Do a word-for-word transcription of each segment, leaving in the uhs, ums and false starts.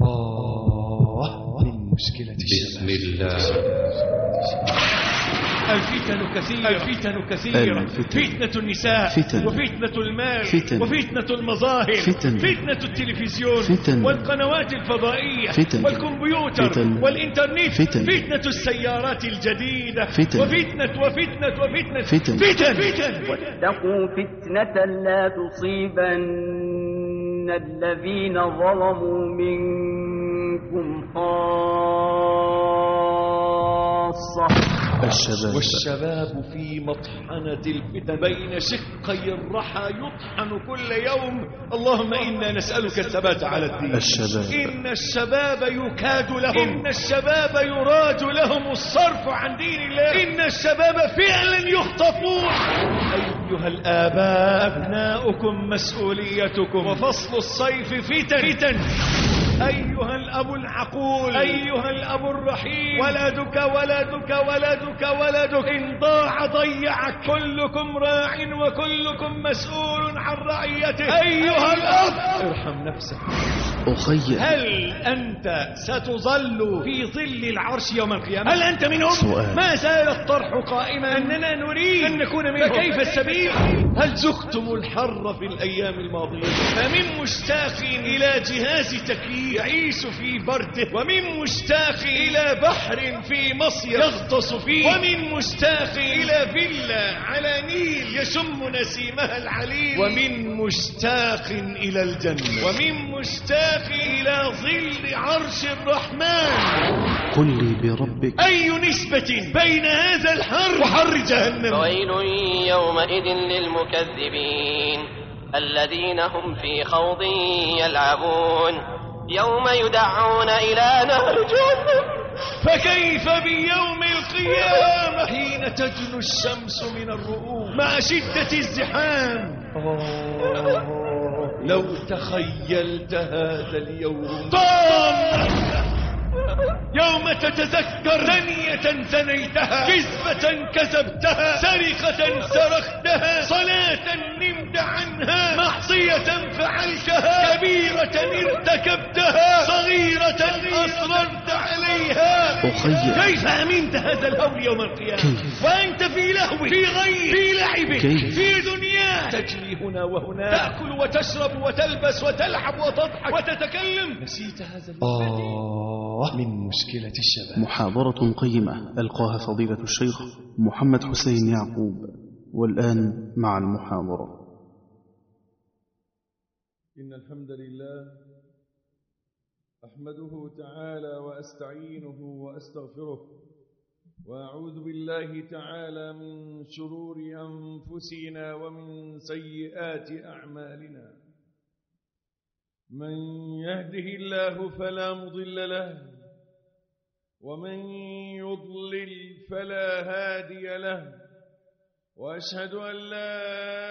آه من مشكلة الشباب. بسم الله. الفتن كثيرة الفتن كثيرة الفتن. فتنة النساء فتن. وفتنة المال فتن. وفتنة المظاهر فتن. فتنة التلفزيون فتن. والقنوات الفضائية فتن. والكمبيوتر فتن. والإنترنت فتن. فتنة السيارات الجديدة فتن. وفتنة وفتنة وفتنة فتن. فتن, فتن. واتقوا فتنة لا تصيبن الذين ظلموا منكم خاصة. الشباب. والشباب في مطحنة الفتن بين شقي الرحى يطحن كل يوم. اللهم إنا نسألك الثبات على الدين. الشباب. إن الشباب يكاد لهم إن الشباب يراد لهم الصرف عن دين الله. إن الشباب فعلا يخطفون. أيها الآباء أبناؤكم مسؤوليتكم وفصل الصيف فتن فتن. أيها الأب العقول أيها الأب الرحيم ولدك ولدك ولدك ولدك إن ضاع ضيعك. كلكم راع وكلكم مسؤول عن رعيته. أيها الأب ارحم نفسك. أخي، هل أنت ستظل في ظل العرش يوم القيامة؟ هل أنت منهم؟ سؤال. ما زال الطرح قائما أننا نريد أن نكون منهم. فكيف السبيل؟ هل زختم الحر في الأيام الماضية؟ فمن مشتاق إلى جهاز تكييف يعيش في برده، ومن مشتاق إلى بحر في مصيف يغطس فيه، ومن مشتاق إلى فيلا على نيل يشم نسيمها العليل، ومن مشتاق إلى الجنة، ومن مشتاق إلى ظل عرش الرحمن. قل لي بربك، أي نسبة بين هذا الحر وحر جهنم؟ ويل يومئذ للمكذبين الذين هم في خوض يلعبون يوم يدعون إلى نار جهنم. فكيف بيوم القيامة حين تجن الشمس من الرؤوس مع شدة الزحام؟ لو تخيلت هذا اليوم طام يوم تتذكر ثانية ثنيتها، كذبة كذبتها، سرقة سرقتها، صلاة نمت عنها، معصية فعلتها، كبيرة ارتكبتها، صغيرة أصررت عليها. أخي، كيف أمنت هذا الهول يوم القيامة كيف؟ وأنت في لهو في غير في لعب كيف؟ في دنيا تجري هنا وهنا، تأكل وتشرب وتلبس وتلعب وتضحك وتتكلم. نسيت هذا آه من مشكلة الشباب. محاضرة قيمة ألقاها فضيلة الشيخ محمد حسين يعقوب. والآن مع المحاضرة. إن الحمد لله أحمده تعالى وأستعينه وأستغفره، وأعوذ بالله تعالى من شرور أنفسنا ومن سيئات أعمالنا. من يهده الله فلا مضل له، ومن يضلل فلا هادي له، وأشهد أن لا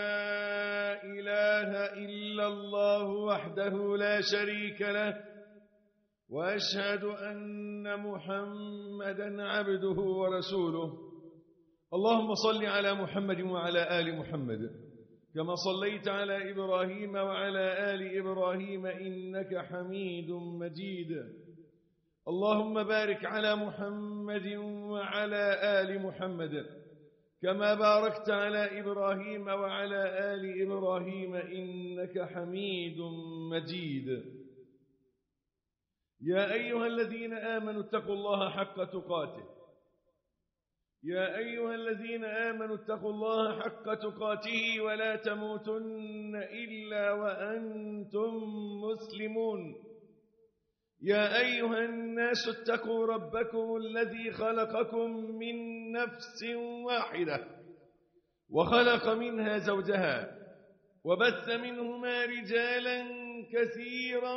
إله إلا الله وحده لا شريك له، وأشهد أن محمدا عبده ورسوله. اللهم صل على محمد وعلى آل محمد كما صليت على إبراهيم وعلى آل إبراهيم إنك حميد مجيد. اللهم بارك على محمد وعلى آل محمد كما باركت على إبراهيم وعلى آل إبراهيم إنك حميد مجيد. يا أيها الذين آمنوا اتقوا الله حق تقاته يا أيها الذين آمنوا اتقوا الله حق تقاته ولا تموتن إلا وأنتم مسلمون. يا أيها الناس اتقوا ربكم الذي خلقكم من نفس واحدة وخلق منها زوجها وبث منهما رجالا كثيرا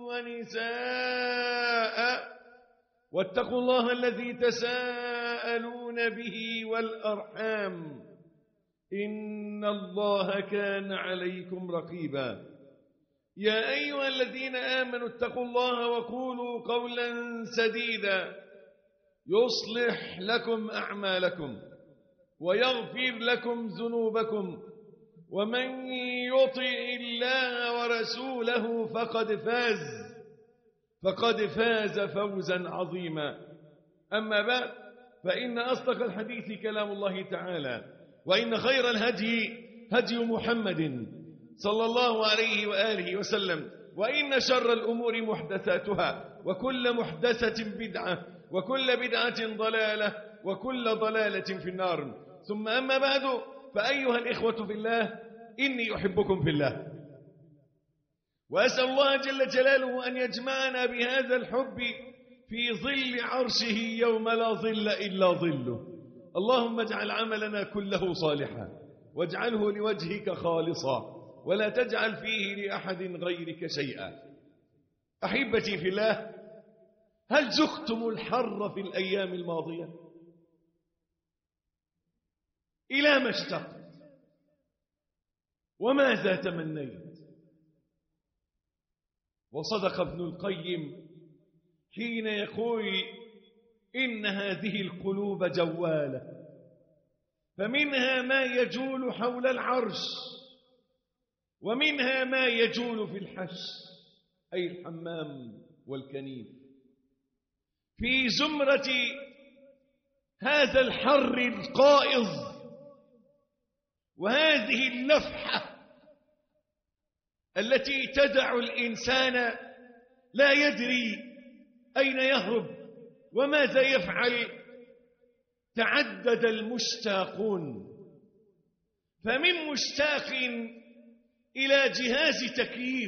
ونساء، واتقوا الله الذي تساءلون به والأرحام إن الله كان عليكم رقيبا. يا أيها الذين آمنوا اتقوا الله وقولوا قولا سديدا يصلح لكم أعمالكم ويغفر لكم ذنوبكم، ومن يطع الله ورسوله فقد فاز فقد فاز فوزا عظيما. أما بعد، فإن أصدق الحديث كلام الله تعالى، وإن خير الهدي هدي محمد صلى الله عليه وآله وسلم، وإن شر الأمور محدثاتها، وكل محدثة بدعة، وكل بدعة ضلالة، وكل ضلالة في النار. ثم أما بعد، فأيها الإخوة في الله، إني أحبكم في الله، وأسأل الله جل جلاله أن يجمعنا بهذا الحب في ظل عرشه يوم لا ظل إلا ظله. اللهم اجعل عملنا كله صالحا، واجعله لوجهك خالصا، ولا تجعل فيه لأحد غيرك شيئا. أحبتي في الله، هل ذقتم الحر في الأيام الماضية؟ إلى ما اشتقت؟ وماذا تمنيت؟ وصدق ابن القيم حين يقول إن هذه القلوب جوالة، فمنها ما يجول حول العرش، ومنها ما يجول في الحش أي الحمام والكنيف. في زمرة هذا الحر القائض وهذه اللفحة التي تدع الإنسان لا يدري أين يهرب وماذا يفعل، تعدد المشتاقون، فمن مشتاق إلى جهاز تكييف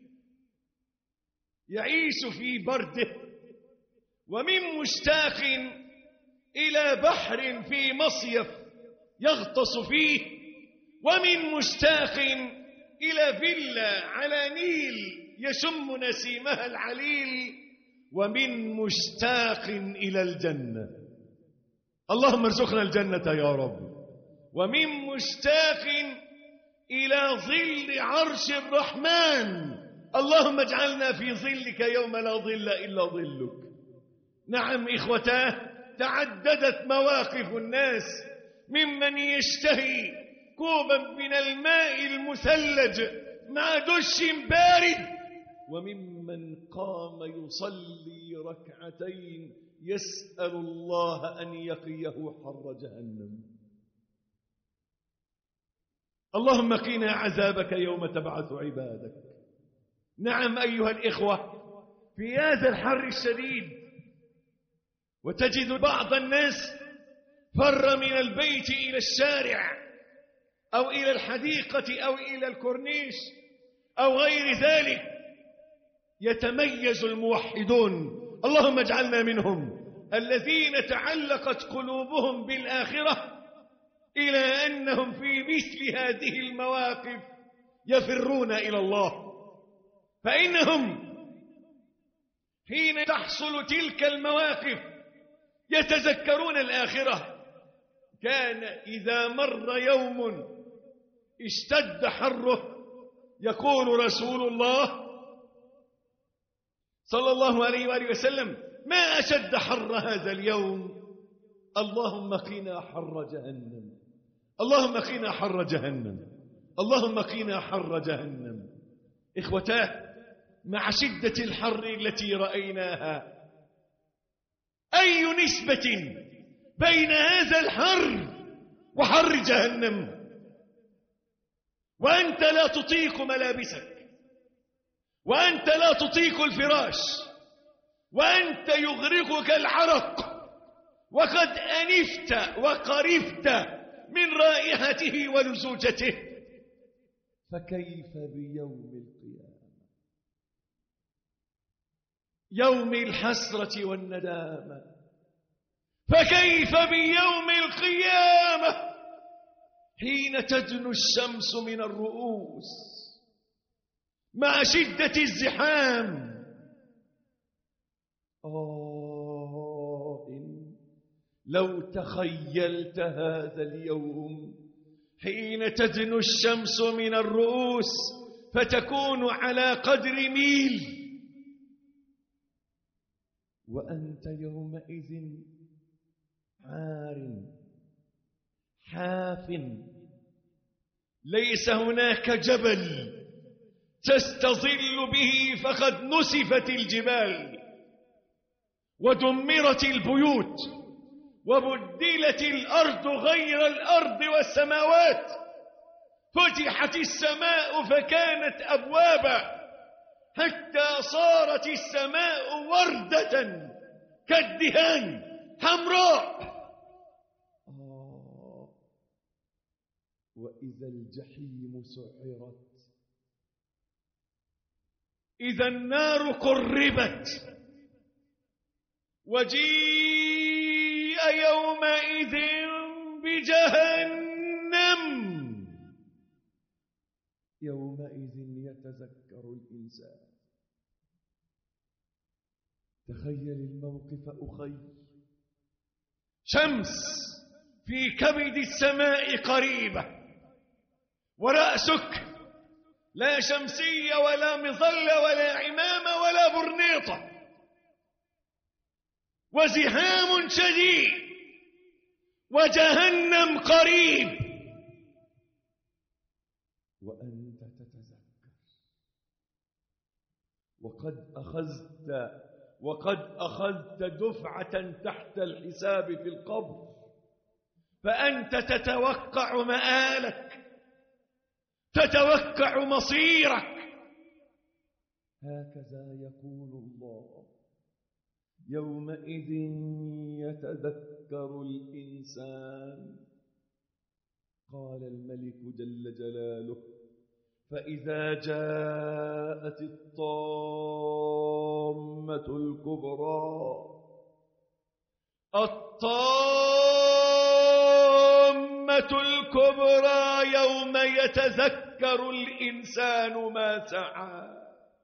يعيش في برده، ومن مشتاق إلى بحر في مصيف يغطس فيه، ومن مشتاق إلى فيلا على نيل يشم نسيمها العليل، ومن مشتاق إلى الجنة، اللهم ارزقنا الجنة يا رب، ومن مشتاق إلى ظل عرش الرحمن، اللهم اجعلنا في ظلك يوم لا ظل إلا ظلك. نعم إخوتاه، تعددت مواقف الناس، ممن يشتهي كوبا من الماء المثلج مع دش بارد، وممن قام يصلي ركعتين يسأل الله أن يقيه حر جهنم. اللهم قنا عذابك يوم تبعث عبادك. نعم أيها الإخوة، في هذا الحر الشديد، وتجد بعض الناس فر من البيت إلى الشارع أو إلى الحديقة أو إلى الكورنيش أو غير ذلك. يتميز الموحدون، اللهم اجعلنا منهم، الذين تعلقت قلوبهم بالآخرة، إلى أنهم في مثل هذه المواقف يفرون إلى الله، فإنهم حين تحصل تلك المواقف يتذكرون الآخرة. كان إذا مر يوم اشتد حره يقول رسول الله صلى الله عليه وآله وسلم: ما أشد حر هذا اليوم، اللهم قنا حر جهنم، اللهم قنا حر جهنم، اللهم قنا حر جهنم. إخوتاه، مع شدة الحر التي رأيناها، أي نسبة بين هذا الحر وحر جهنم؟ وأنت لا تطيق ملابسك، وأنت لا تطيق الفراش، وأنت يغرقك العرق، وقد أنفت وقرفت من رائحته ولزوجته، فكيف بيوم القيامة، يوم الحسرة والندامة؟ فكيف بيوم القيامة حين تدنو الشمس من الرؤوس مع شدة الزحام؟ آه، لو تخيلت هذا اليوم حين تدنو الشمس من الرؤوس فتكون على قدر ميل، وأنت يومئذ عار حاف، ليس هناك جبل تستظل به فقد نسفت الجبال ودمرت البيوت وبدلت الأرض غير الأرض والسماوات، فتحت السماء فكانت أبوابا حتى صارت السماء وردة كالدهان حمراء. آه وإذا الجحيم سعرت، إذا النار قربت، وجيء يومئذ بجهنم، يومئذ يتذكر الإنسان. تخيل الموقف أخي، شمس في كبد السماء قريبة، ورأسك لا شمسية ولا مظلة ولا عمامة ولا برنيطة، وزحام شديد، وجهنم قريب، وأنت تتذكر وقد أخذت وقد أخذت دفعة تحت الحساب في القبر، فأنت تتوقع مآلك، تتوقع مصيرك. هكذا يقول الله: يومئذ يتذكر الإنسان. قال الملك جل جلاله: فإذا جاءت الطامة الكبرى، الطامة الكبرى يوم يتذكر الإنسان ما سعى.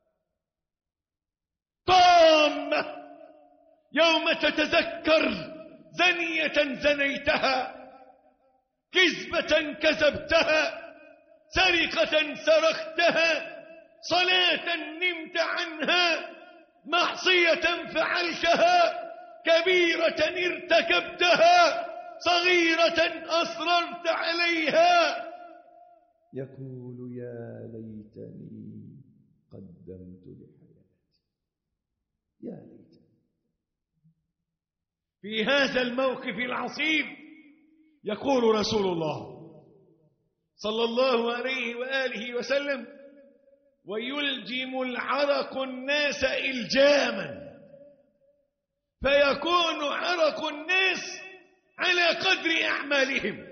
طامة يوم تتذكر زنية زنيتها، كذبة كذبتها، سرقة سرقتها، صلاة نمت عنها، معصية فعلتها، كبيرة ارتكبتها، صغيرة أصررت عليها. يقول: يا ليتني قدمت لحياتي، يا ليتني. في هذا الموقف العصيب يقول رسول الله صلى الله عليه وآله وسلم: ويلجم العرق الناس إلجاما، فيكون عرق الناس على قدر أعمالهم،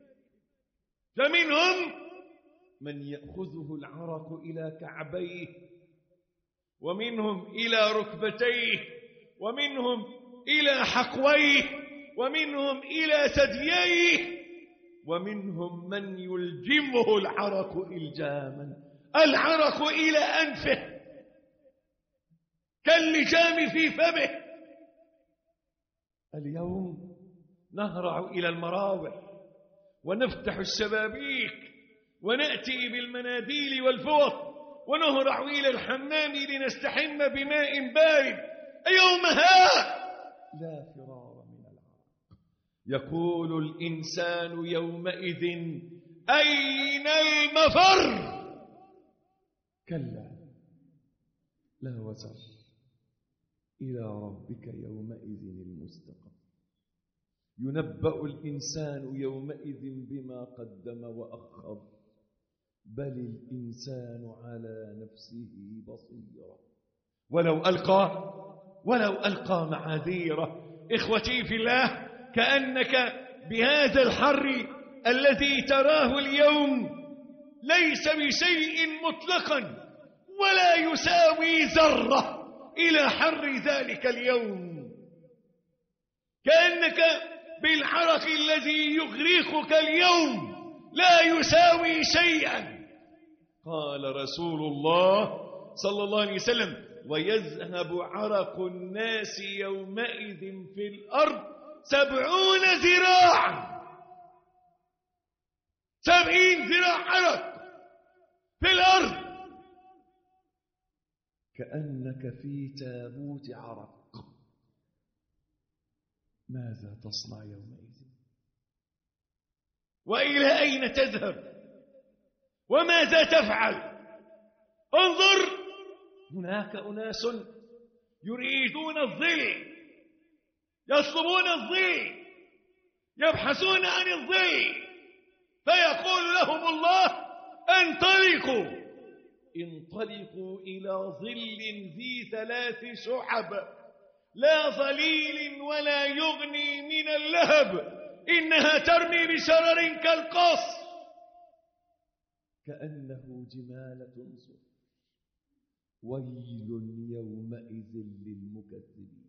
فمنهم من يأخذه العرق إلى كعبيه، ومنهم إلى ركبتيه، ومنهم إلى حقويه، ومنهم إلى ثدييه، ومنهم من يلجمه العرق إلجاما، العرق إلى أنفه كاللجام في فمه. اليوم نهرع إلى المراوح ونفتح الشبابيك ونأتي بالمناديل والفوط ونهرع إلى الحمام لنستحم بماء بارد. يومها لا فرار من العرق. يقول الإنسان يومئذ: أين المفر؟ كلا لا وزر، إلى ربك يومئذ المستقر. ينبأ الإنسان يومئذ بما قدم وأخر، بل الإنسان على نفسه بصيرة ولو ألقى ولو ألقى معاذيره. إخوتي في الله، كأنك بهذا الحر الذي تراه اليوم ليس بشيء مطلقا ولا يساوي ذرة إلى حر ذلك اليوم، كأنك بالعرق الذي يغرقك اليوم لا يساوي شيئا. قال رسول الله صلى الله عليه وسلم: ويذهب عرق الناس يومئذ في الأرض سبعون ذراعا، سبعين ذراع عرق في الأرض، كأنك في تابوت عرق. ماذا تصنع يومئذ؟ وإلى أين تذهب؟ وماذا تفعل؟ انظر، هناك أناس يريدون الظل، يطلبون الظل، يبحثون عن الظل، فيقول لهم الله انطلقوا انطلقوا إلى ظل ذي ثلاث شعب لا ظليل ولا يغني من اللهب، إنها ترمي بشرر كالقصر كأنه جمالة صفر. ويل يومئذ للمكذبين.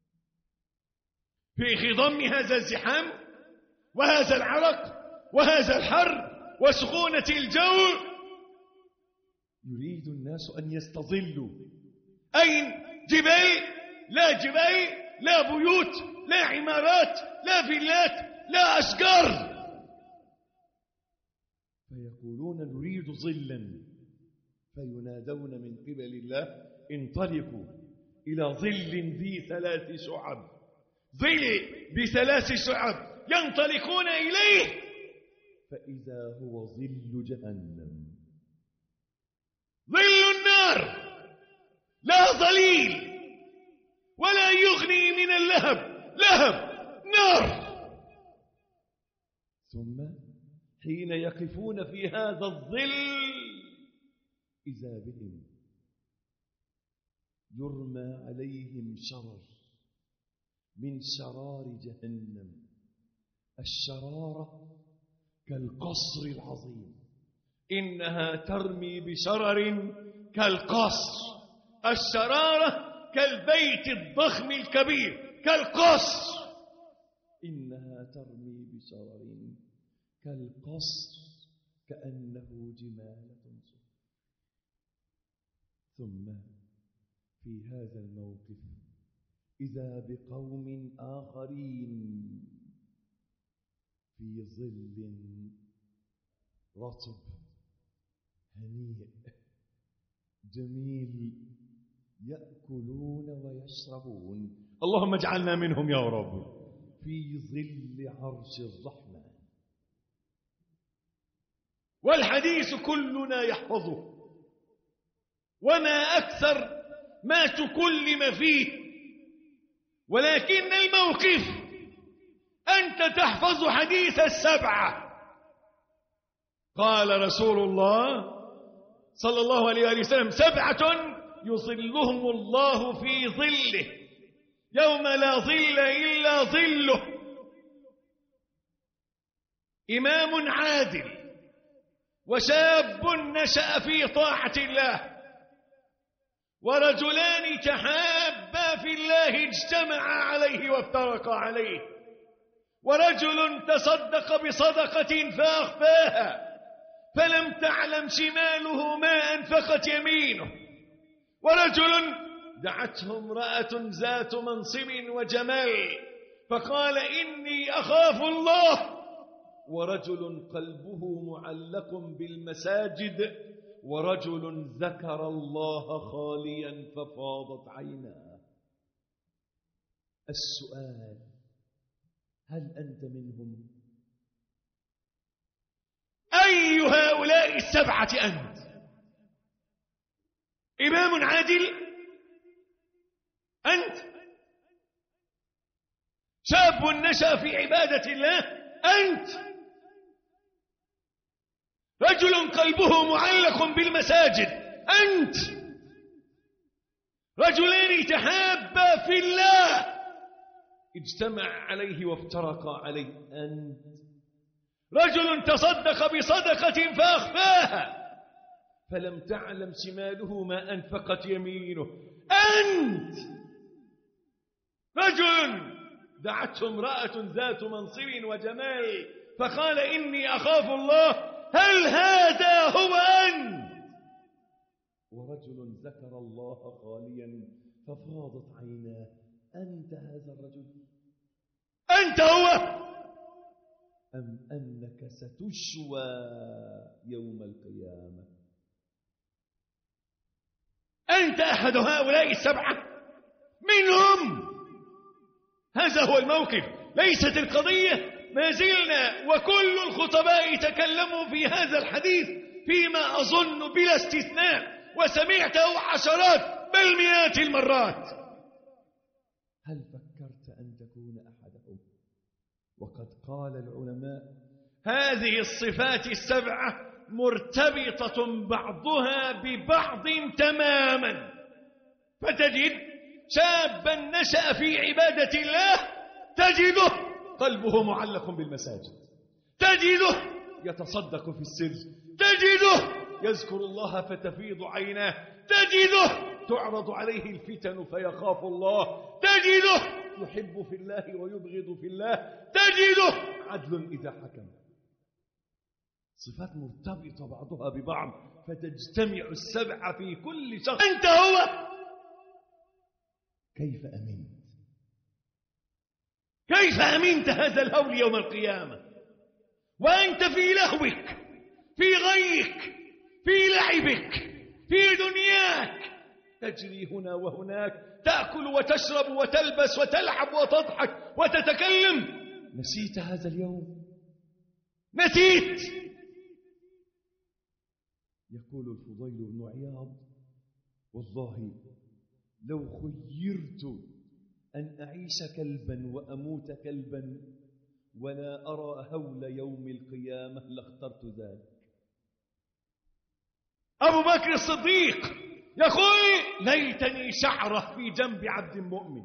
في خضم هذا الزحام وهذا العرق وهذا الحر وسخونة الجو يريد الناس أن يستظلوا. أين؟ جبال؟ لا جبال، لا بيوت، لا عمارات، لا فيلات، لا أشجار. فيقولون نريد ظلا، فينادون من قبل الله انطلقوا إلى ظل ذي ثلاث شعب، ظل بثلاث شعب ينطلقون إليه، فإذا هو ظل جهنم، ظل النار، لا ظليل ولا يغني من اللهب، لهب نار. ثم حين يقفون في هذا الظل إذا بهم يرمى عليهم شرر من شرار جهنم. الشرارة كالقصر العظيم، إنها ترمي بشرر كالقصر. الشرارة كالبيت الضخم الكبير، كالقصر، إنها ترمي بشرر كالقصر كأنه جمالة صفر. ثم في هذا الموقف إذا بقوم آخرين في ظل رطب هنيء جميل يأكلون ويشربون، اللهم اجعلنا منهم يا رب، في ظل عرش الرحمن. والحديث كلنا يحفظه، وما أكثر ما تكلم فيه، ولكن الموقف أنت تحفظ حديث السبعة. قال رسول الله صلى الله عليه وسلم سبعة يظلهم الله في ظله يوم لا ظل إلا ظله: إمام عادل، وشاب نشأ في طاعة الله، ورجلان تحابا في الله اجتمعا عليه وافترقا عليه، ورجل تصدق بصدقة فأخفاها فلم تعلم شماله ما أنفقت يمينه، ورجل دعته امرأة ذات منصب وجمال فقال إني أخاف الله، ورجل قلبه معلق بالمساجد، ورجل ذكر الله خاليا ففاضت عيناه. السؤال: هل أنت منهم؟ أي هؤلاء السبعة أنت؟ إمام عادل أنت؟ شاب نشأ في عبادة الله أنت؟ رجل قلبه معلق بالمساجد أنت؟ رجلان تحابا في الله اجتمع عليه وافترقا عليه أنت؟ رجل تصدق بصدقة فأخفاها فلم تعلم شماله ما أنفقت يمينه أنت؟ رجل دعته امرأة ذات منصب وجمال فقال إني أخاف الله، هل هذا هو أنت؟ ورجل ذكر الله خاليا ففاضت عيناه، أنت هذا الرجل؟ أنت هو؟ أم أنك ستشوى يوم القيامة؟ أنت أحد هؤلاء السبعة منهم؟ هذا هو الموقف، ليست القضية. ما زلنا وكل الخطباء تكلموا في هذا الحديث فيما أظن بلا استثناء وسمعته عشرات بل مئات المرات. هل فكرت أن تكون أحدهم؟ وقد قال العلماء هذه الصفات السبعة مرتبطة بعضها ببعض تماما. فتجد شابا نشأ في عبادة الله تجده قلبه معلق بالمساجد، تجده يتصدق في السر، تجده يذكر الله فتفيض عيناه، تجده تعرض عليه الفتن فيخاف الله، تجده يحب في الله ويبغض في الله، تجده عدل إذا حكم. صفات مرتبطة بعضها ببعض فتجتمع السبعة في كل شخص. أنت هو. كيف أمنت؟ كيف أمنت هذا الهول يوم القيامة وأنت في لهوك، في غيك، في لعبك، في دنياك، تجري هنا وهناك، تأكل وتشرب وتلبس وتلعب وتضحك وتتكلم. نسيت هذا اليوم؟ نسيت. يقول الفضيل بن عياض والله لو خيرت أن أعيش كلبا وأموت كلبا ولا أرى هول يوم القيامة لاخترت ذلك. أبو بكر الصديق يقول ليتني شعرة في جنب عبد مؤمن.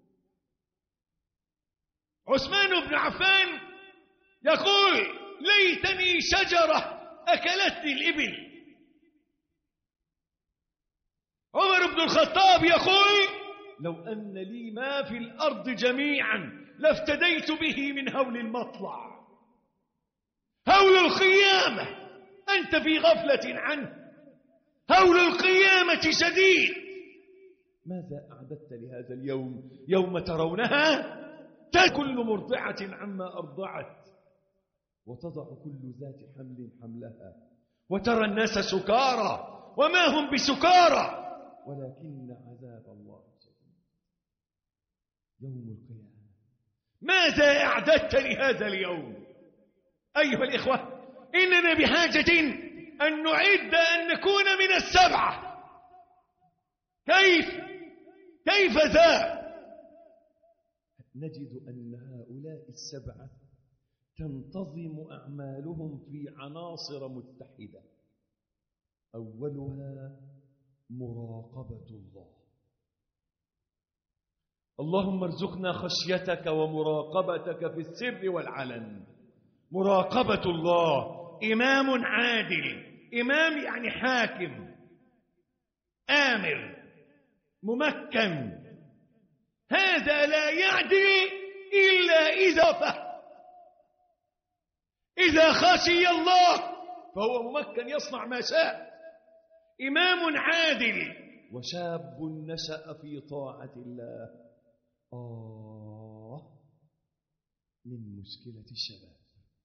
عثمان بن عفان يقول ليتني شجرة أكلتني الإبل. عمر بن الخطاب يقول لو أن لي ما في الأرض جميعا لافتديت به من هول المطلع. هول القيامة أنت في غفلة عنه، هول القيامة شديد. ماذا أعددت لهذا اليوم يوم ترونها كل مرضعة عما أرضعت وتضع كل ذات حمل حملها وترى الناس سكارى وما هم بسكارى ولكن عذاب الله شديد. يوم القيامة ماذا أعددت لهذا اليوم؟ أيها الإخوة إننا بحاجة أن نعد أن نكون من السبعة. كيف؟ كيف ذا؟ نجد أن هؤلاء السبعة تنتظم أعمالهم في عناصر متحدة. أولها مراقبة الله. اللهم ارزقنا خشيتك ومراقبتك في السر والعلن. مراقبة الله. إمام عادل، إمام يعني حاكم آمر ممكن، هذا لا يعدل إلا إذا فهم. إذا خشي الله فهو ممكن يصنع ما شاء. إمام عادل وشاب نشأ في طاعة الله. آه من مشكلة الشباب.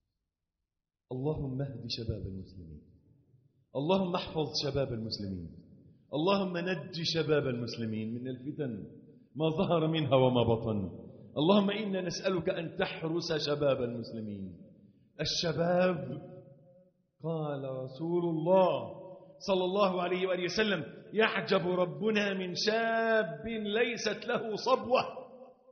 اللهم اهد شباب المسلمين، اللهم احفظ شباب المسلمين، اللهم نج شباب المسلمين من الفتن ما ظهر منها وما بطن. اللهم إنا نسألك أن تحرس شباب المسلمين. الشباب قال رسول الله صلى الله عليه وآله وسلم يعجب ربنا من شاب ليست له صبوة.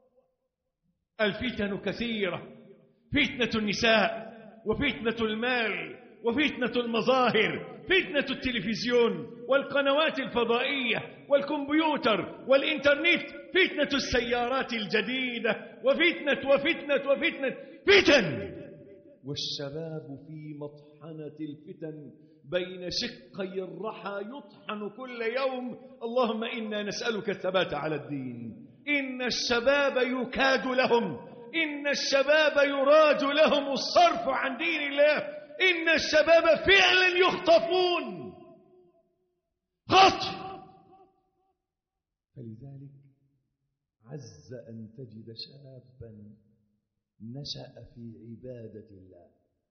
الفتن كثيرة، فتنة النساء وفتنة المال وفتنة المظاهر، فتنة التلفزيون والقنوات الفضائية والكمبيوتر والإنترنت، فتنة السيارات الجديدة وفتنة وفتنة وفتنة فتن. والشباب في مطحنة الفتن بين شقي الرحى يطحن كل يوم. اللهم إنا نسألك الثبات على الدين. إن الشباب يكاد لهم، إن الشباب يراد لهم الصرف عن دين الله. إن الشباب فعلا يخطفون خطف. فلذلك عز أن تجد شابا نشأ في عبادة الله.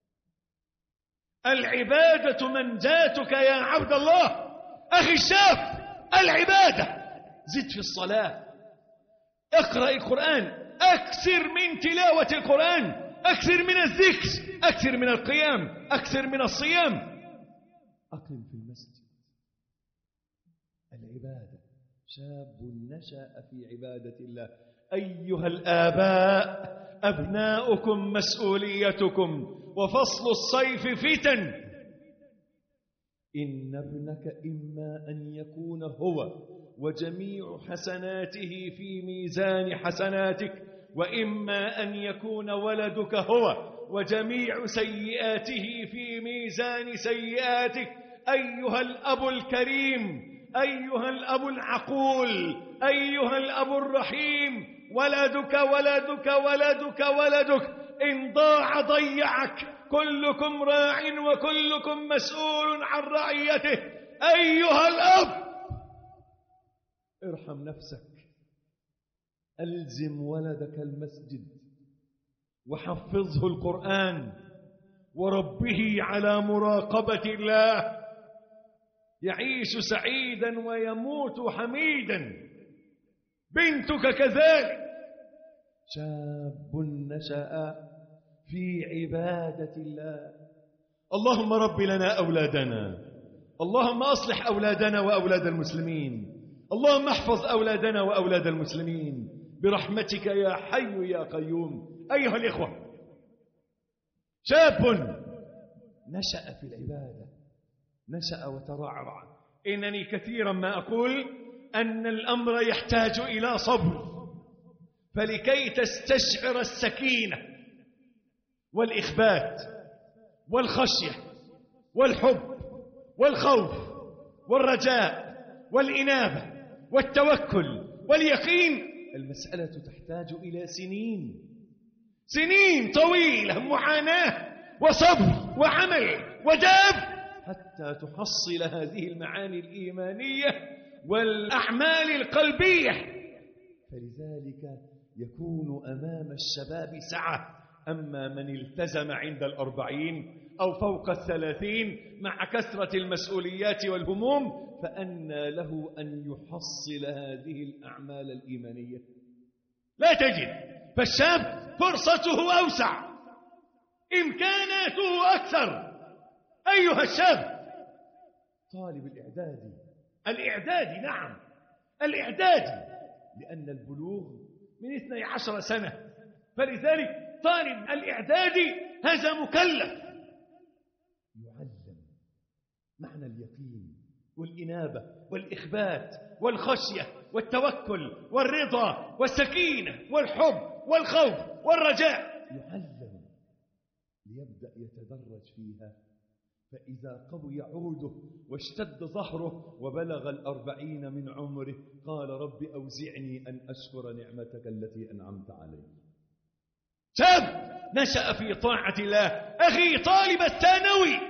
العبادة منجاتك يا عبد الله. أخي الشاب، العبادة زد في الصلاة، اقرأ القرآن، أكثر من تلاوة القرآن، أكثر من الذكر، أكثر من القيام، أكثر من الصيام. أقم في المسجد، العبادة، شاب نشأ في عبادة الله. أيها الآباء، أبناؤكم مسؤوليتكم، وفصل الصيف فتن. إن ابنك إما أن يكون هو وجميع حسناته في ميزان حسناتك، وإما أن يكون ولدك هو وجميع سيئاته في ميزان سيئاتك. أيها الأب الكريم، أيها الأب العقول، أيها الأب الرحيم، ولدك ولدك ولدك ولدك إن ضاع ضيعك. كلكم راع وكلكم مسؤول عن رعيته. أيها الأب، ارحم نفسك، ألزم ولدك المسجد وحفظه القرآن وربه على مراقبة الله، يعيش سعيدا ويموت حميدا. بنتك كذلك، شاب نشأ في عبادة الله. اللهم رب لنا أولادنا، اللهم أصلح أولادنا وأولاد المسلمين، اللهم احفظ أولادنا وأولاد المسلمين برحمتك يا حي يا قيوم. أيها الإخوة، شاب نشأ في العبادة، نشأ وترعرع. إنني كثيرا ما أقول أن الأمر يحتاج إلى صبر، فلكي تستشعر السكينة والإخبات والخشية والحب والخوف والرجاء والإنابة والتوكل واليقين، المسألة تحتاج إلى سنين، سنين طويلة معاناة وصبر وعمل وداب حتى تحصل هذه المعاني الإيمانية والأعمال القلبية. فلذلك يكون أمام الشباب سعة. أما من التزم عند الأربعين أو فوق الثلاثين مع كثرة المسؤوليات والهموم، فأنى له أن يحصل هذه الأعمال الإيمانية؟ لا تجد. فالشاب فرصته أوسع، إمكاناته أكثر. أيها الشاب، طالب الإعدادي، الإعدادي نعم الإعدادي، لأن البلوغ من اثني عشر سنة، فلذلك طالب الإعدادي هذا مكلف، يعلم معنى اليقين والإنابة والإخبات والخشية والتوكل والرضا والسكينة والحب والخوف والرجاء، يعلم ليبدأ يتدرج فيها. فإذا قوي عوده واشتد ظهره وبلغ الأربعين من عمره قال رب أوزعني أن أشكر نعمتك التي أنعمت علي. شاب نشأ في طاعة الله. أخي طالب الثانوي،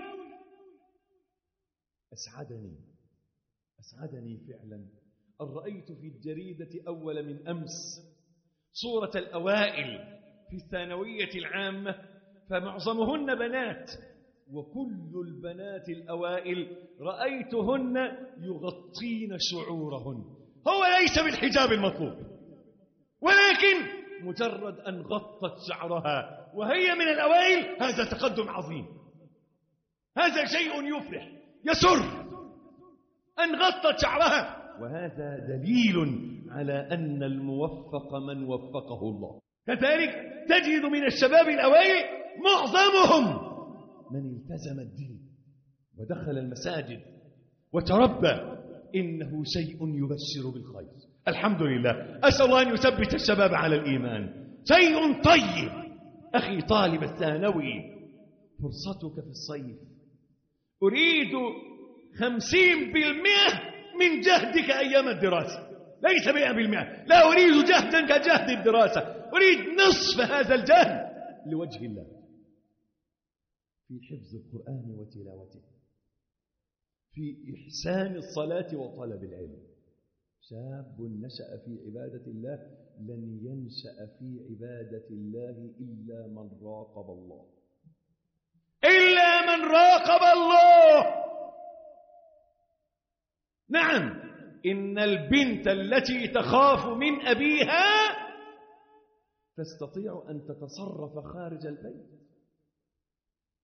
أسعدني أسعدني فعلا أن رأيت في الجريدة أول من أمس صورة الأوائل في الثانوية العامة، فمعظمهن بنات، وكل البنات الأوائل رأيتهن يغطين شعورهن. هو ليس بالحجاب المطلوب، ولكن مجرد أن غطت شعرها وهي من الأوائل، هذا تقدم عظيم، هذا شيء يفرح يسر. أن غطت شعرها، وهذا دليل على أن الموفق من وفقه الله. كذلك تجد من الشباب الأوائل معظمهم من التزم الدين ودخل المساجد وتربى، إنه شيء يبشر بالخير. الحمد لله، أسأل الله أن يثبت الشباب على الإيمان. شيء طيب. أخي طالب الثانوي، فرصتك في الصيف. أريد خمسين بالمئة من جهدك أيام الدراسة، ليس مئة بالمئة. لا أريد جهدا كجهد الدراسة، أريد نصف هذا الجهد لوجه الله، في حفظ القرآن وتلاوته، في إحسان الصلاة وطلب العلم. شاب نشأ في عبادة الله لن ينشأ في عبادة الله إلا من راقب الله، إلا من راقب الله. نعم، إن البنت التي تخاف من أبيها تستطيع أن تتصرف خارج البيت،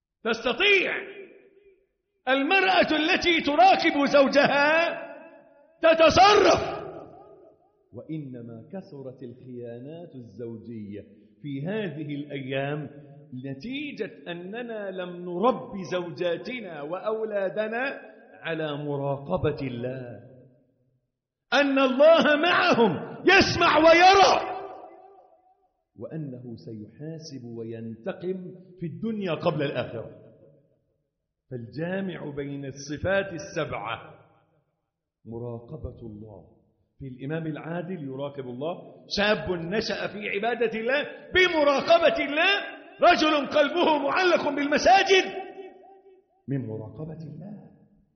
تستطيع. المرأة التي تراقب زوجها تتصرف. وإنما كثرت الخيانات الزوجية في هذه الأيام نتيجة أننا لم نربي زوجاتنا وأولادنا على مراقبة الله، أن الله معهم يسمع ويرى، وأنه سيحاسب وينتقم في الدنيا قبل الآخرة. فالجامع بين الصفات السبعة مراقبة الله. في الإمام العادل يراقب الله، شاب نشأ في عبادة الله بمراقبة الله، رجل قلبه معلق بالمساجد من مراقبة الله.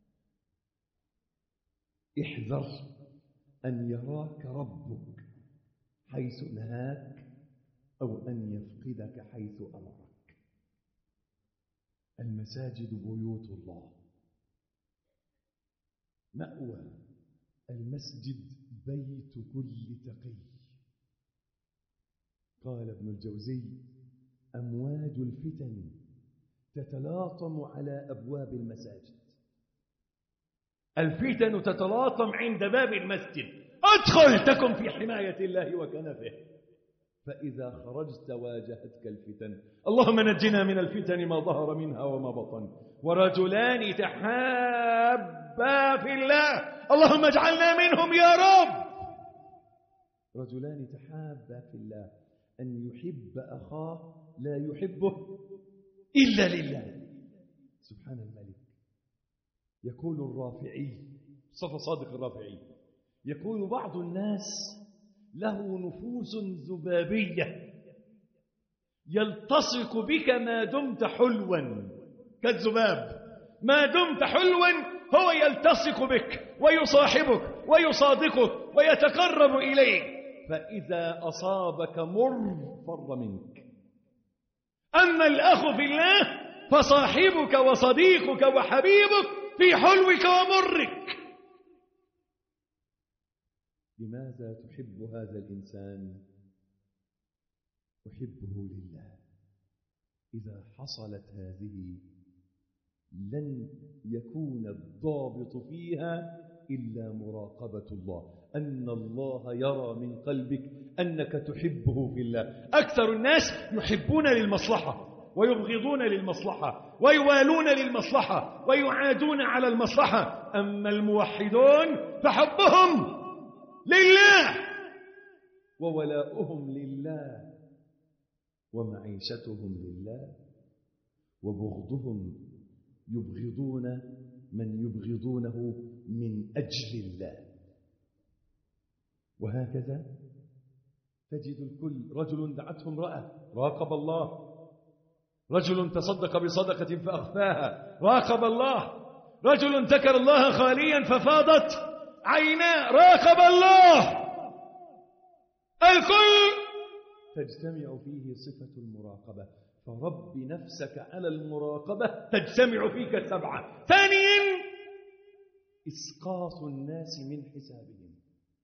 احذر أن يراك ربك حيث نهاك أو أن يفقدك حيث أمرك. المساجد بيوت الله، مأوى. المسجد بيت كل تقي. قال ابن الجوزي: أمواج الفتن تتلاطم على أبواب المساجد. الفتن تتلاطم عند باب المسجد. أدخل تكن في حماية الله وكنفه، فإذا خرجت واجهتك الفتن. اللهم نجنا من الفتن ما ظهر منها وما بطن. ورجلان تحابا في الله، اللهم اجعلنا منهم يا رب. رجلان تحابا في الله، أن يحب أخاه لا يحبه إلا لله. سبحان الملك. يقول الرافعي، صفى صادق الرافعي، يقول: بعض الناس له نفوس ذبابية يلتصق بك ما دمت حلوا، كالذباب، ما دمت حلوا هو يلتصق بك ويصاحبك ويصادقك ويتقرب إليك، فإذا أصابك مر فر منك. أما الأخ في الله فصاحبك وصديقك وحبيبك في حلوك ومرك. لماذا تحب هذا الإنسان؟ أحبه لله. إذا حصلت هذه لن يكون الضابط فيها إلا مراقبة الله، أن الله يرى من قلبك أنك تحبه في الله. أكثر الناس يحبون للمصلحة ويبغضون للمصلحة ويوالون للمصلحة ويعادون على المصلحة. أما الموحدون فحبهم لله وولاؤهم لله ومعيشتهم لله، وبغضهم يبغضون من يبغضونه من أجل الله. وهكذا تجد الكل. رجل دعته امرأة راقب الله، رجل تصدق بصدقة فأخفاها راقب الله، رجل ذكر الله خاليا ففاضت عيناه راقب الله. الكل تجتمع فيه صفة المراقبة. فرب نفسك على المراقبة تجتمع فيك السبعة. ثانيا إسقاط الناس من حسابهم،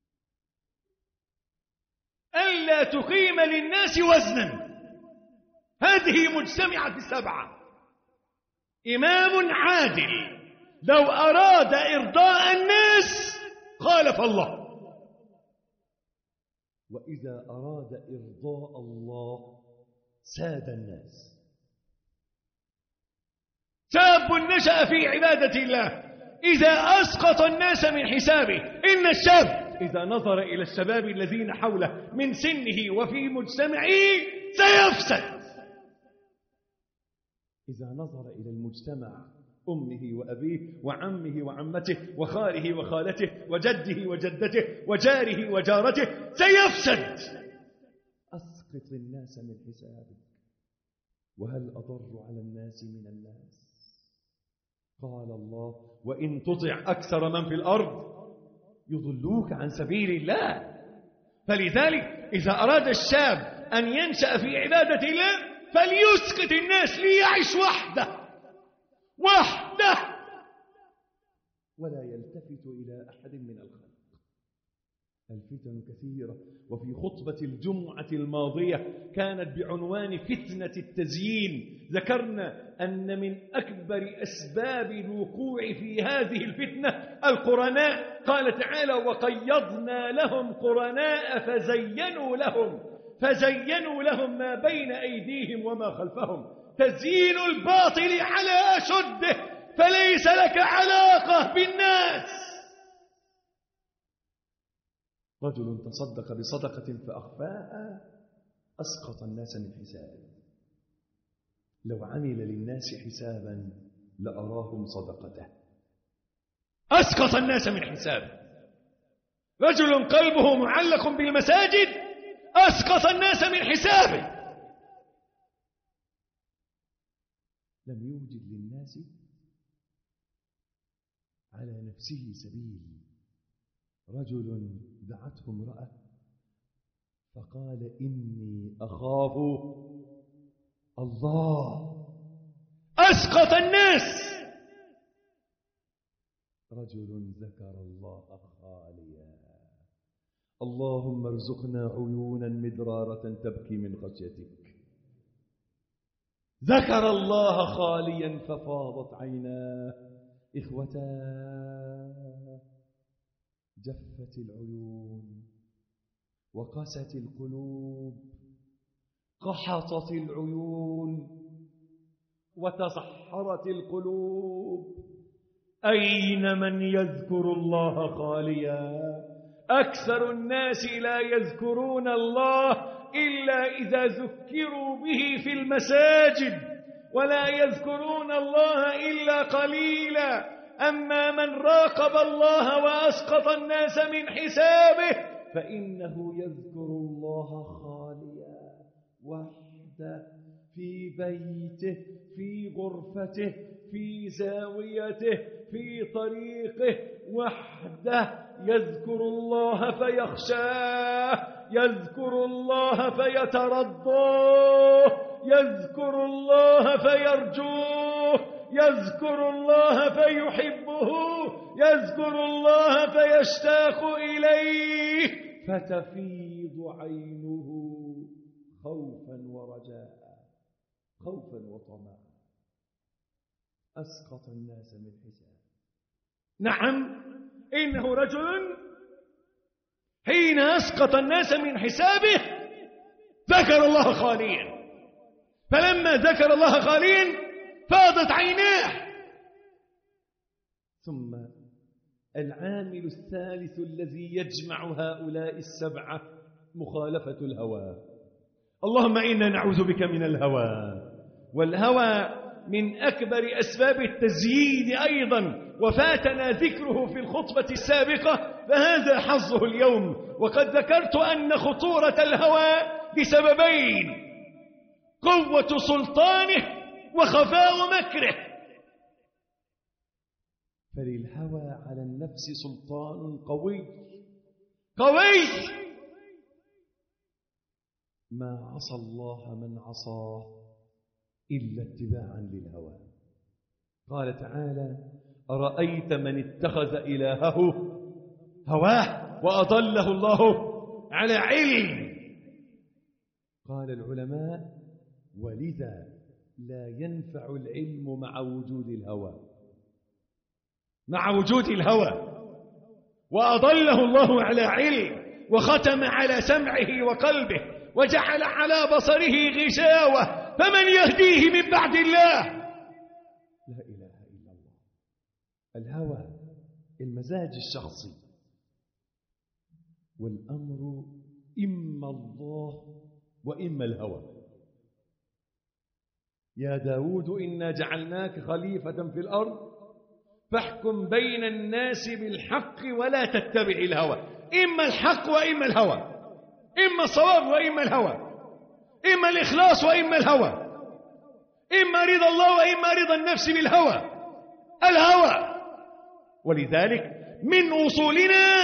ألا تقيم للناس وزنا. هذه مجتمعة في السبعة. إمام عادل لو أراد إرضاء الناس خالف الله، وإذا أراد إرضاء الله ساد الناس. شاب نشأ في عبادة الله إذا أسقط الناس من حسابه. إن الشاب إذا نظر إلى الشباب الذين حوله من سنه وفي مجتمعه سيفسد. إذا نظر إلى المجتمع أمه وأبيه وعمه وعمته وخاله وخالته وجده وجدته وجاره وجارته سيفسد. أسقط الناس من حسابك. وهل أضر على الناس من الناس؟ قال الله: وإن تطع أكثر من في الأرض يضلوك عن سبيل الله. فلذلك إذا أراد الشاب أن ينشأ في عبادة الله فليسقط الناس ليعيش وحده وحده ولا يلتفت إلى أحد من الخلق. الفتن كثيرة. وفي خطبة الجمعة الماضية كانت بعنوان فتنة التزيين. ذكرنا أن من أكبر أسباب الوقوع في هذه الفتنة القرناء قال تعالى وقيضنا لهم قرناء فزينوا لهم فزينوا لهم ما بين أيديهم وما خلفهم تزيين الباطل على أشده فليس لك علاقة بالناس. رجل تصدق بصدقة فأخفاها أسقط الناس من حسابه. لو عمل للناس حسابا لأراهم صدقته. أسقط الناس من حسابه. رجل قلبه معلق بالمساجد أسقط الناس من حسابه. لم يوجد للناس على نفسه سبيل. رجل دعته امرأة فقال إني أخاف الله أسقط الناس. رجل ذكر الله خاليا اللهم ارزقنا عيونا مدرارة تبكي من خشيتك. ذكر الله خاليا ففاضت عيناه. إخوتا جفت العيون وقست القلوب قحطت العيون وتصحرت القلوب. أين من يذكر الله خاليا؟ أكثر الناس لا يذكرون الله إلا إذا ذكروا به في المساجد ولا يذكرون الله إلا قليلا. أما من راقب الله وأسقط الناس من حسابه فإنه يذكر الله خاليا وحده في بيته في غرفته في زاويته في طريقه وحده. يذكر الله فيخشاه يذكر الله فيترضاه يذكر الله فيرجوه يذكر الله فيحبه يذكر الله فيشتاق إليه فتفيض عينه خوفا ورجاء خوفا وطمعا. أسقط الناس من حساب. نعم إنه رجل حين أسقط الناس من حسابه ذكر الله خاليا. فلما ذكر الله خاليا فاضت عيناه. ثم العامل الثالث الذي يجمع هؤلاء السبعة مخالفة الهوى. اللهم إنا نعوذ بك من الهوى. والهوى من أكبر أسباب التزييد أيضا وفاتنا ذكره في الخطبة السابقة فهذا حظه اليوم. وقد ذكرت أن خطورة الهوى بسببين: قوة سلطانه وخفاء مكره. فللهوى على النفس سلطان قوي قوي ما عصى الله من عصاه إلا اتباعا للهوى. قال تعالى: أرأيت من اتخذ إلهه هواه وأضله الله على علم. قال العلماء: ولذا لا ينفع العلم مع وجود الهوى مع وجود الهوى. وأضله الله على علم وختم على سمعه وقلبه وجعل على بصره غشاوة فمن يهديه من بعد الله؟ لا إله إلا الله. الهوى المزاج الشخصي، والأمر إما الله وإما الهوى. يا داود إنا جعلناك خليفة في الأرض فاحكم بين الناس بالحق ولا تتبع الهوى. إما الحق وإما الهوى، إما الصواب وإما الهوى، إما الإخلاص وإما الهوى، إما رضا الله وإما رضا النفس بالهوى. الهوى. ولذلك من أصولنا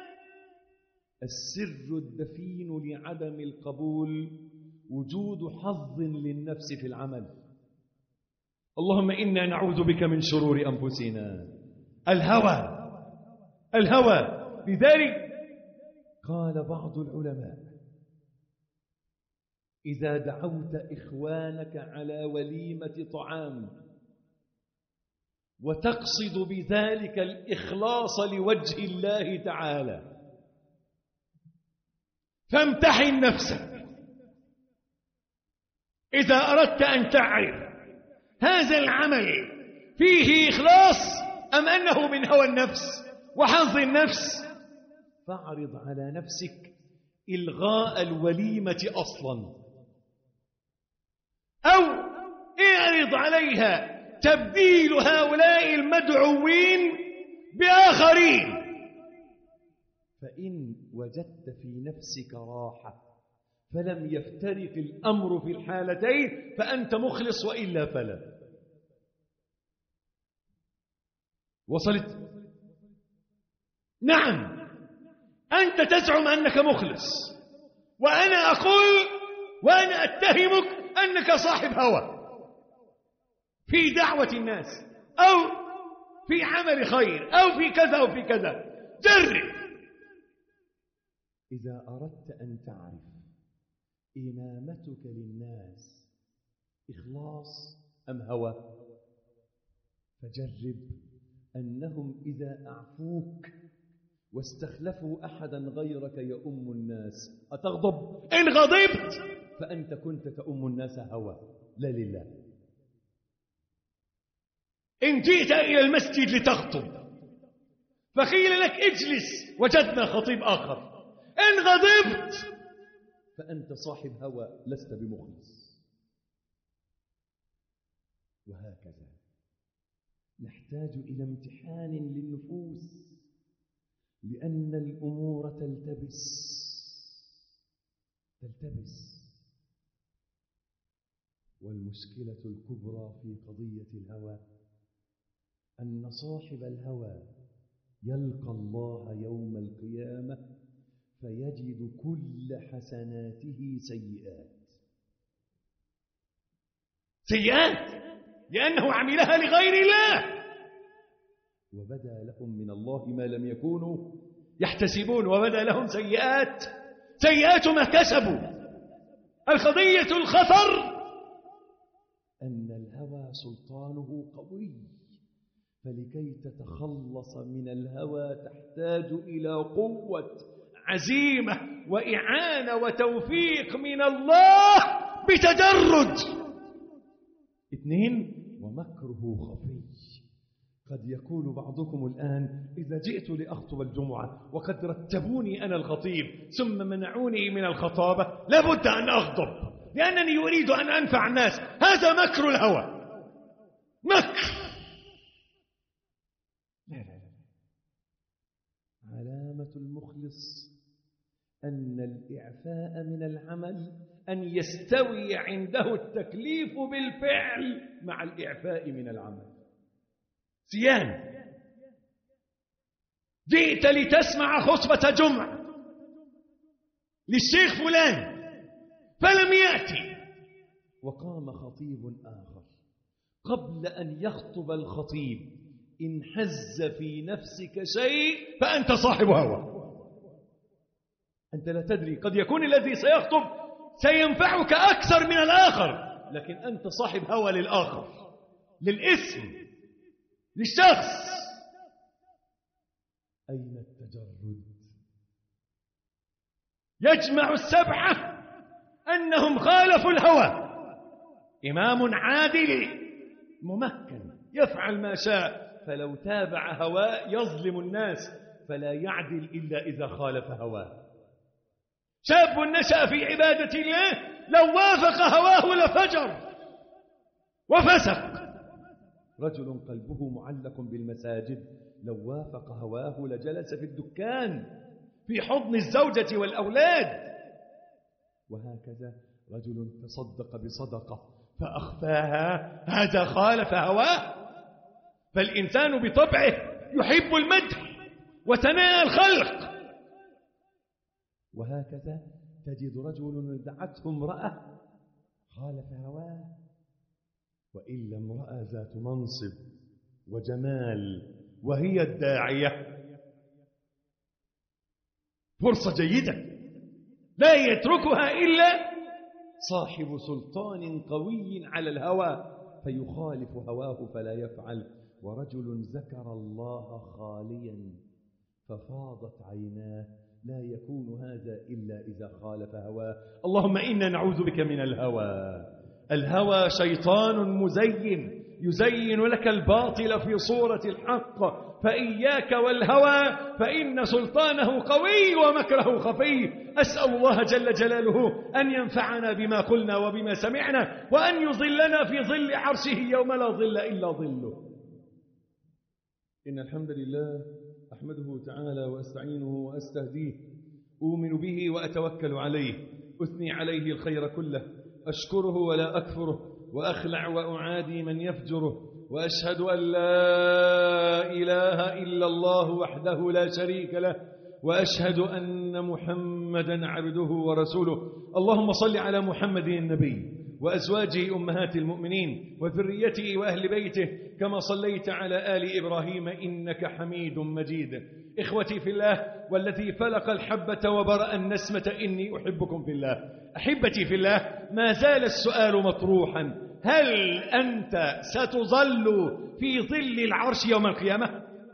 السر الدفين لعدم القبول وجود حظ للنفس في العمل. اللهم إنا نعوذ بك من شرور أنفسنا. الهوى الهوى. لذلك قال بعض العلماء: إذا دعوت إخوانك على وليمة طعام وتقصد بذلك الإخلاص لوجه الله تعالى. فامتحن نفسك إذا أردت أن تعرف هذا العمل فيه إخلاص أم أنه من هوى النفس وحظ النفس، فاعرض على نفسك إلغاء الوليمة أصلا، أو اعرض عليها تبديل هؤلاء المدعوين بآخرين. فإن وجدت في نفسك راحة فلم يفترق الأمر في الحالتين فأنت مخلص، وإلا فلا. وصلت؟ نعم، أنت تزعم أنك مخلص، وأنا أقول وأنا أتهمك أنك صاحب هوى في دعوة الناس أو في عمل خير أو في كذا أو في كذا. جرب. إذا أردت أن تعرف إمامتك للناس إخلاص أم هوى، فجرب أنهم إذا أعفوك واستخلفوا أحدا غيرك يؤم الناس أتغضب؟ إن غضبت فأنت كنت تؤم الناس هوى لا لله. إن جئت إلى المسجد لتخطب فقيل لك اجلس، وجدنا خطيب آخر، إن غضبت فأنت صاحب هوى لست بمخلص. وهكذا نحتاج إلى امتحان للنفوس، لأن الأمور تلتبس تلتبس والمشكلة الكبرى في قضية الهوى أن صاحب الهوى يلقى الله يوم القيامة فيجد كل حسناته سيئات. سيئات لأنه عملها لغير الله، وبدا لهم من الله ما لم يكونوا يحتسبون، وبدا لهم سيئات سيئات ما كسبوا. القضية الخطر أن الهوى سلطانه قوي، فلكي تتخلص من الهوى تحتاج إلى قوة عزيمة وإعانة وتوفيق من الله بتدرج. اثنين، ومكره خفي. قد يقول بعضكم الآن إذا جئت لأخطب الجمعة وقد رتبوني أنا الخطيب ثم منعوني من الخطابة لابد أن أغضب لأنني أريد أن أنفع الناس. هذا مكر الهوى، مكر. لا لا لا. علامة المخلص أن الإعفاء من العمل أن يستوي عنده التكليف بالفعل مع الإعفاء من العمل. سيان، جئت لتسمع خطبة جمعة للشيخ فلان فلم يأتي، وقام خطيب آخر. قبل أن يخطب الخطيب إن حز في نفسك شيء فأنت صاحب هوى. أنت لا تدري، قد يكون الذي سيخطب سينفعك أكثر من الآخر، لكن أنت صاحب هوى للآخر، للاسم، للشخص. أين التجرد؟ يجمع السبعة أنهم خالفوا الهوى. إمام عادل ممكن يفعل ما شاء، فلو تابع هواه يظلم الناس، فلا يعدل إلا إذا خالف هواه. شاب نشأ في عبادة الله لو وافق هواه لفجر وفسق. رجل قلبه معلق بالمساجد لو وافق هواه لجلس في الدكان في حضن الزوجة والأولاد. وهكذا رجل تصدق بصدقة فأخفاها، هذا خالف هواه. فالإنسان بطبعه يحب المدح وثناء الخلق. وهكذا تجد رجل دعته امرأة خالف هواه، وإلا امرأة ذات منصب وجمال وهي الداعية، فرصة جيدة لا يتركها إلا صاحب سلطان قوي على الهوى فيخالف هواه فلا يفعل. ورجل ذكر الله خاليا ففاضت عيناه لا يكون هذا إلا إذا خالف هواه. اللهم إنا نعوذ بك من الهوى. الهوى شيطان مزين يزين لك الباطل في صورة الحق، فإياك والهوى فإن سلطانه قوي ومكره خفي. أسأل الله جل جلاله أن ينفعنا بما قلنا وبما سمعنا، وأن يظلنا في ظل عرشه يوم لا ظل إلا ظله. إن الحمد لله أحمده تعالى وأستعينه وأستهديه، أؤمن به وأتوكل عليه، أثني عليه الخير كله، أشكره ولا أكفره، وأخلع وأعادي من يفجره، وأشهد أن لا إله إلا الله وحده لا شريك له، وأشهد أن محمدا عبده ورسوله. اللهم صل على محمد النبي وأزواجه أمهات المؤمنين وذريته وأهل بيته كما صليت على آل إبراهيم إنك حميد مجيد. إخوتي في الله والذي فلق الحبة وبرأ النسمة إني أحبكم في الله. أحبتي في الله، ما زال السؤال مطروحا: هل أنت ستظل في ظل العرش يوم القيامة؟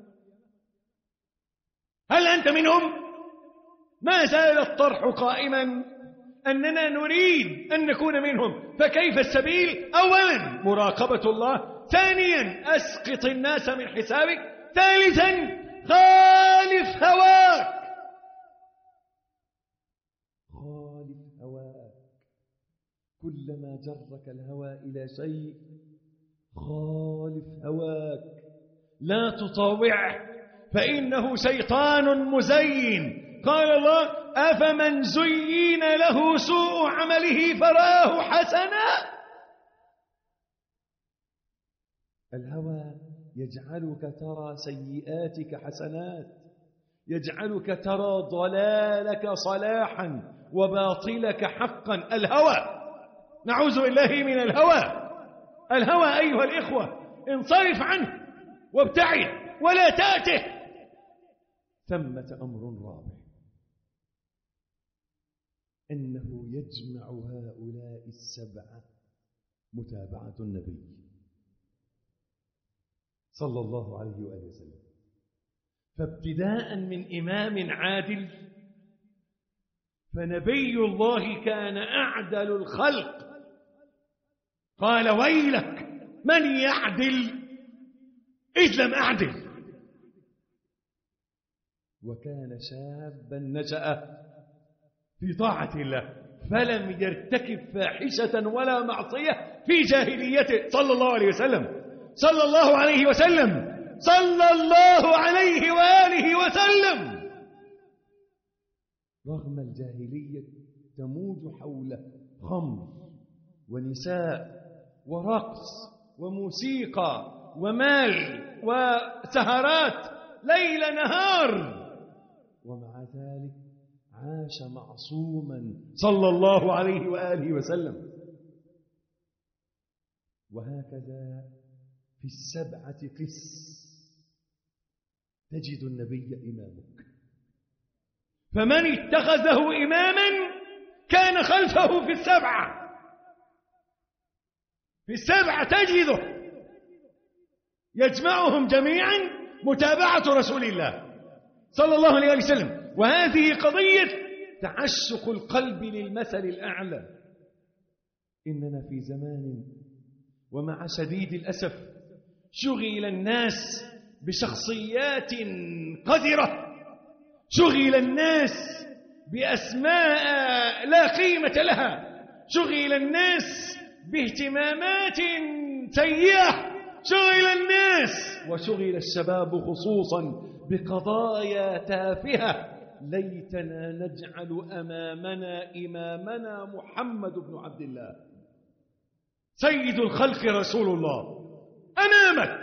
هل أنت منهم؟ ما زال الطرح قائما أننا نريد أن نكون منهم، فكيف السبيل؟ أولا مراقبة الله، ثانيا أسقط الناس من حسابك، ثالثا خالف هواك. خالف هواك، كلما جرك الهوى إلى شيء خالف هواك، لا تطاوعه فإنه شيطان مزين. قال الله: أفمن زين له سوء عمله فرآه حسنا. الهوى يجعلك ترى سيئاتك حسنات، يجعلك ترى ضلالك صلاحا وباطلك حقا. الهوى، نعوذ بالله من الهوى. الهوى أيها الإخوة انصرف عنه وابتعد ولا تأته. ثمة أمر رابع، أنه يجمع هؤلاء السبعة متابعة النبي صلى الله عليه وآله وسلم. فابتداء من إمام عادل، فنبي الله كان أعدل الخلق. قال: ويلك من يعدل إذ لم أعدل. وكان شابا نشأ في طاعة الله، فلم يرتكب فاحشة ولا معصية في جاهليته صلى الله عليه وسلم صلى الله عليه وسلم صلى الله عليه وآله وسلم. رغم الجاهلية تموج حوله خمر ونساء ورقص وموسيقى ومال وسهرات ليل نهار، ومع ذلك عاش معصوما صلى الله عليه وآله وسلم. وهكذا في السبعة قس تجد النبي إمامك، فمن اتخذه إماما كان خلفه في السبعة. في السبعة تجده يجمعهم جميعا متابعة رسول الله صلى الله عليه وسلم. وهذه قضية تعشق القلب للمثل الأعلى. إننا في زمان ومع شديد الأسف شغل الناس بشخصيات قذرة، شغل الناس بأسماء لا قيمة لها، شغل الناس باهتمامات سيئة، شغل الناس وشغل الشباب خصوصا بقضايا تافهة. ليتنا نجعل أمامنا إمامنا محمد بن عبد الله سيد الخلق رسول الله أمامك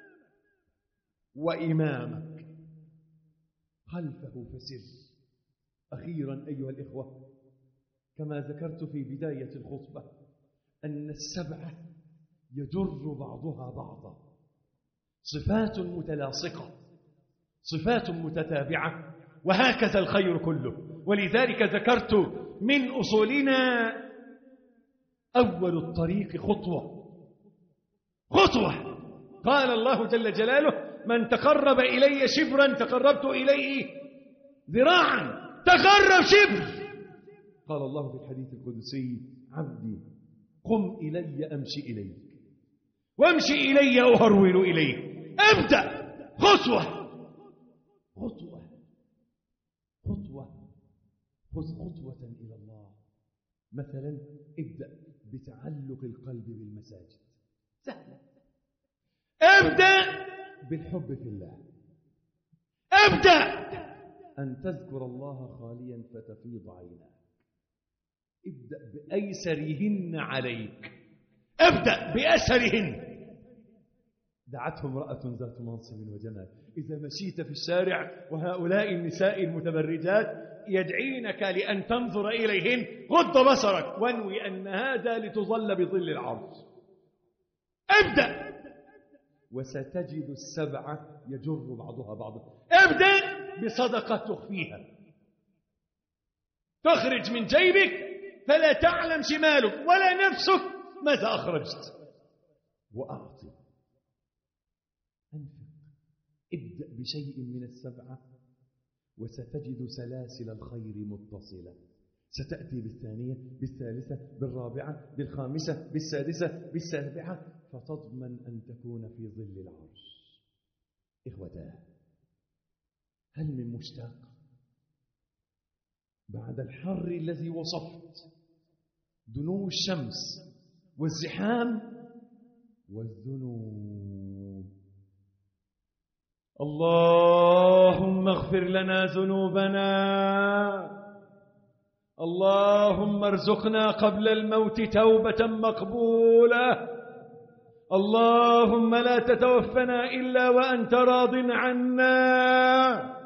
وإمامك خلفه فسر. أخيرا أيها الإخوة، كما ذكرت في بداية الخطبة أن السبعة يجر بعضها بعضا، صفات متلاصقة، صفات متتابعة، وهكذا الخير كله. ولذلك ذكرت من أصولنا أول الطريق خطوة خطوة قال الله جل جلاله من تقرب إلي شبرا تقربت إليه ذراعا. تقرب شبر. قال الله في الحديث القدسي عبدي قم إلي أمشي إليك وامشي إلي أهرول إليك. ابدأ خطوة خطوة خطوة خذ خطوة إلى الله. مثلا ابدأ بتعلق القلب بالمساجد، سهلة. ابدأ بالحب في الله. ابدأ أن تذكر الله خاليا فتفيض عيناك. ابدأ بأيسرهن عليك. ابدأ بأسرهن. دعته امرأة ذات منصب وجمال. إذا مشيت في الشارع وهؤلاء النساء المتبرجات يدعينك لأن تنظر إليهن غض بصرك وانوي أن هذا لتظل بظل العرش. ابدأ وستجد السبعة يجر بعضها بعضا. ابدأ بصدقة تخفيها، تخرج من جيبك فلا تعلم شمالك ولا نفسك ماذا أخرجت، وأعطي. أنفق. ابدأ بشيء من السبعة وستجد سلاسل الخير متصلة. ستأتي بالثانية بالثالثة بالرابعة بالخامسة بالسادسة بالسابعة فتضمن أن تكون في ظل العرش. إخوتاه، هل من مشتاق بعد الحر الذي وصفت، دنو الشمس والزحام والذنوب؟ اللهم اغفر لنا ذنوبنا، اللهم ارزقنا قبل الموت توبة مقبولة، اللهم لا تتوفنا إلا وأنت راض عنا.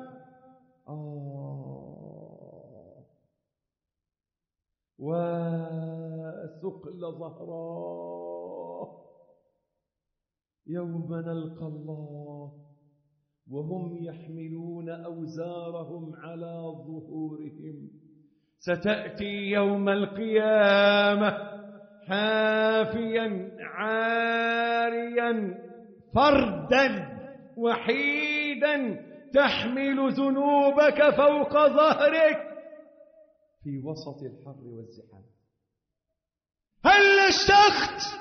آه وثقل ظهراه يوم نلقى الله وهم يحملون أوزارهم على ظهورهم. ستأتي يوم القيامة حافيا عاريا فردا وحيدا تحمل ذنوبك فوق ظهرك في وسط الحر والزحام. هل اشتقت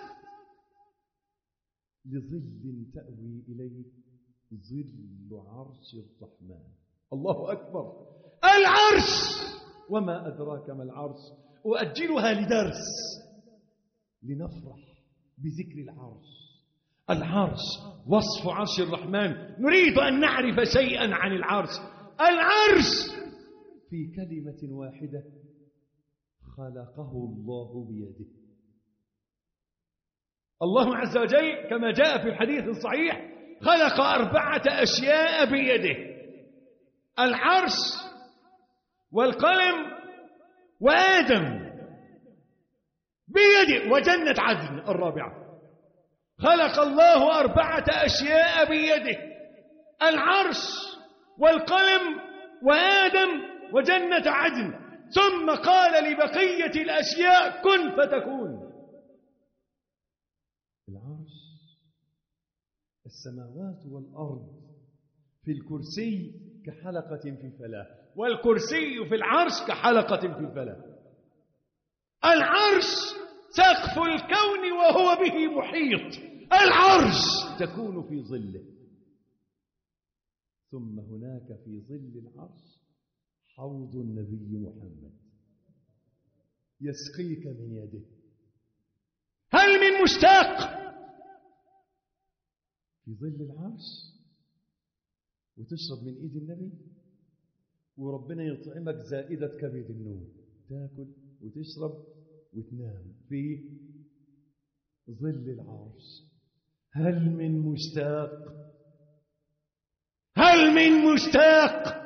لظل تأوي إليه؟ ظل عرش الرحمن. الله أكبر. العرش، وما أدراك ما العرش. أؤجلها لدرس لنفرح بذكر العرش. العرش وصف عرش الرحمن. نريد أن نعرف شيئا عن العرش. العرش في كلمة واحدة خلقه الله بيده. الله عز وجل كما جاء في الحديث الصحيح خلق أربعة أشياء بيده: العرش والقلم وآدم بيده، وجنة عدن الرابعة. خلق الله أربعة أشياء بيده: العرش والقلم وآدم وجنة عدن، ثم قال لبقية الأشياء كن فتكون. العرش، السماوات والأرض في الكرسي كحلقة في فلاة، والكرسي في العرش كحلقة في الفلاة. العرش سقف الكون وهو به محيط. العرش تكون في ظله. ثم هناك في ظل العرش حوض النبي محمد يسقيك من يده. هل من مشتاق في ظل العرش وتشرب من ايد النبي وربنا يطعمك زائدة كبد النوم، تاكل وتشرب وتنام في ظل العرش؟ هل من مشتاق؟ هل من مشتاق؟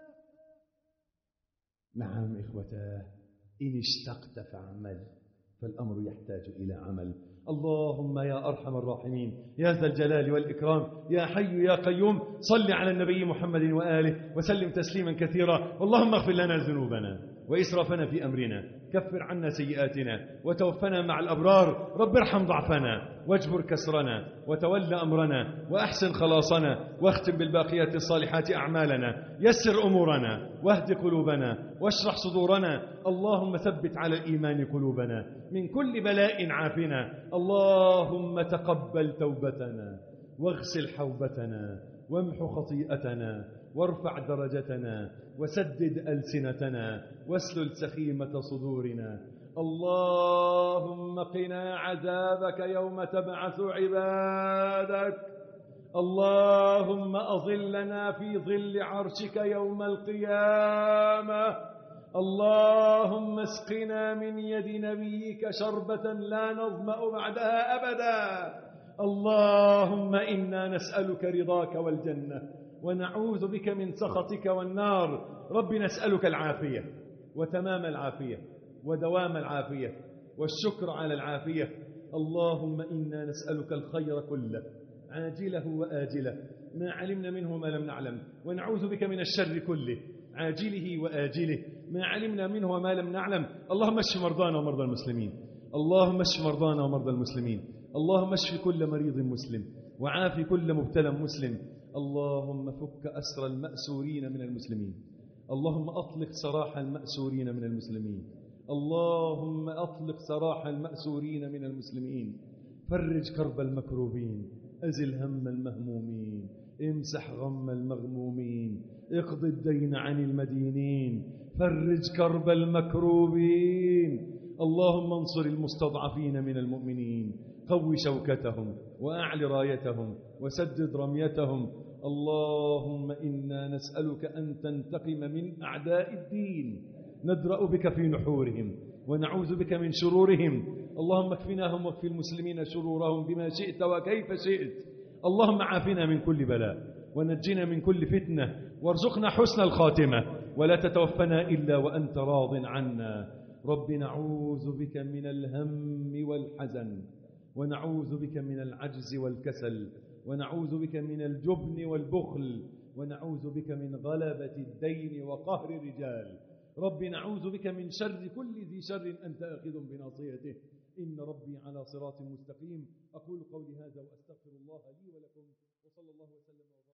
نعم إخوتاه، إن اشتقت فاعمل، فالأمر يحتاج إلى عمل. اللهم يا أرحم الراحمين يا ذا الجلال والإكرام يا حي يا قيوم، صل على النبي محمد وآله وسلم تسليما كثيرا. اللهم اغفر لنا ذنوبنا وإسرافنا في أمرنا، كفر عنا سيئاتنا وتوفنا مع الأبرار. رب ارحم ضعفنا واجبر كسرنا وتول أمرنا وأحسن خلاصنا، واختم بالباقيات الصالحات أعمالنا، يسر أمورنا واهد قلوبنا واشرح صدورنا. اللهم ثبت على الإيمان قلوبنا، من كل بلاء عافنا. اللهم تقبل توبتنا واغسل حوبتنا وامح خطيئتنا وارفع درجتنا وسدد ألسنتنا واسلل سخيمة صدورنا. اللهم قنا عذابك يوم تبعث عبادك. اللهم أظلنا في ظل عرشك يوم القيامة. اللهم اسقنا من يد نبيك شربة لا نظمأ بعدها أبدا. اللهم إنا نسألك رضاك والجنة ونعوذ بك من سخطك والنار. رب نسألك العافية وتمام العافية ودوام العافية والشكر على العافية. اللهم إنا نسألك الخير كله عاجله وآجله ما علمنا منه ما لم نعلم، ونعوذ بك من الشر كله عاجله وآجله ما علمنا منه وما لم نعلم. اللهم اشف مرضانا ومرضى المسلمين. اللهم اشف مرضانا ومرضى المسلمين. اللهم اشف كل مريض مسلم وعاف كل مبتلى مسلم. اللهم فك أسر المأسورين من المسلمين. اللهم أطلق سراح المأسورين من المسلمين. اللهم أطلق سراح المأسورين من المسلمين. فرج كرب المكروبين، أزل هم المهمومين، امسح غم المغمومين، اقض الدين عن المدينين، فرج كرب المكروبين. اللهم انصر المستضعفين من المؤمنين، قو شوكتهم وأعل رايتهم وسدد رميتهم. اللهم إنا نسألك أن تنتقم من أعداء الدين، ندرأ بك في نحورهم ونعوذ بك من شرورهم. اللهم اكفناهم واكف المسلمين شرورهم بما شئت وكيف شئت. اللهم عافنا من كل بلاء ونجنا من كل فتنة وارزقنا حسن الخاتمة، ولا تتوفنا إلا وأنت راض عنا. رب نعوذ بك من الهم والحزن، ونعوذ بك من العجز والكسل، ونعوذ بك من الجبن والبخل، ونعوذ بك من غلبة الدين وقهر الرجال. رب نعوذ بك من شر كل ذي شر أنت آخذ بناصيته. إن ربي على صراط مستقيم. أقول قولي هذا وأستغفر الله لي ولكم، وصلى الله وسلم وبارك.